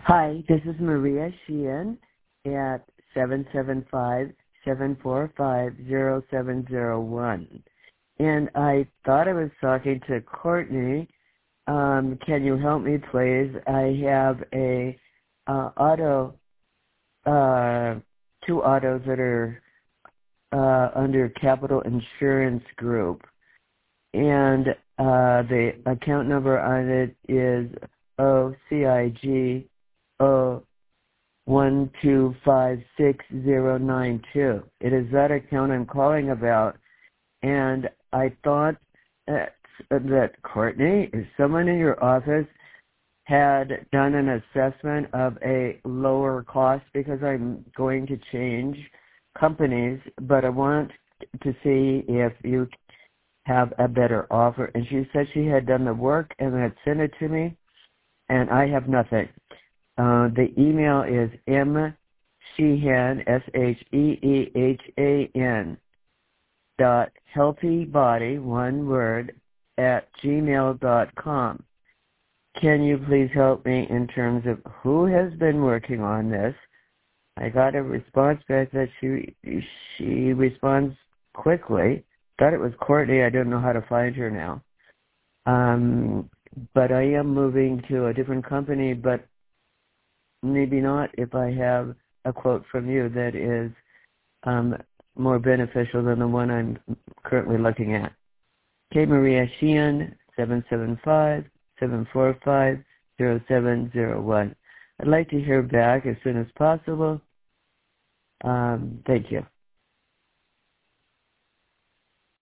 Hi, this is Maria Sheehan at 775-745-0701. And I thought I was talking to Courtney. Can you help me, please? I have a two autos that are under Capital Insurance Group. And the account number on it is OCIG 1256092. It is that account I'm calling about, and I thought that Courtney, if someone in your office had done an assessment of a lower cost, because I'm going to change companies, but I want to see if you have a better offer. And she said she had done the work and had sent it to me, and I have nothing. The email is msheehan, SHEEHAN, .healthybody, one word, @gmail.com. Can you please help me in terms of who has been working on this? I got a response back that she responds quickly. Thought it was Courtney. I don't know how to find her now. But I am moving to a different company, but maybe not if I have a quote from you that is more beneficial than the one I'm currently looking at. K. Maria Sheehan, 775-745-0701. I'd like to hear back as soon as possible. Thank you.